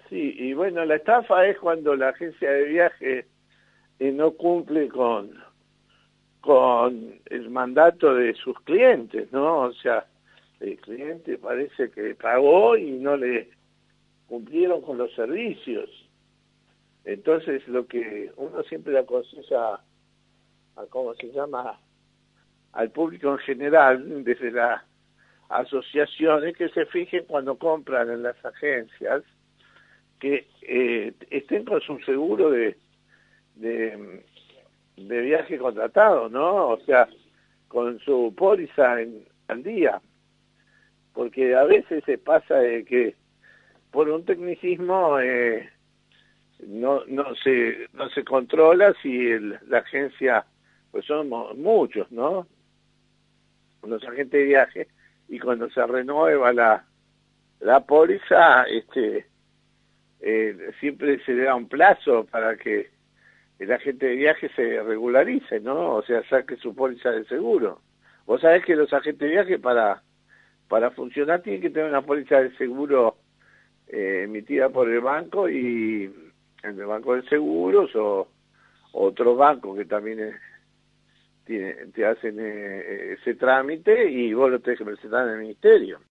Sí, y bueno, la estafa es cuando la agencia de viaje no cumple con el mandato de sus clientes, ¿no? O sea, el cliente parece que pagó y no le cumplieron con los servicios. Entonces, lo que uno siempre le aconseja ¿cómo se llama?, al público en general, desde las asociaciones, que se fijen cuando compran en las agencias, que estén con su seguro de, de viaje contratado, ¿no? O sea, con su póliza al día, porque a veces se pasa de que por un tecnicismo no se controla si la agencia, pues somos muchos, ¿no?, los agentes de viaje, y cuando se renueva la póliza, siempre se le da un plazo para que el agente de viaje se regularice, ¿no? O sea, saque su póliza de seguro. Vos sabés que los agentes de viaje para funcionar tienen que tener una póliza de seguro emitida por el banco, y en el banco de seguros o otro banco que también te hacen ese trámite, y vos lo tenés que presentar en el ministerio.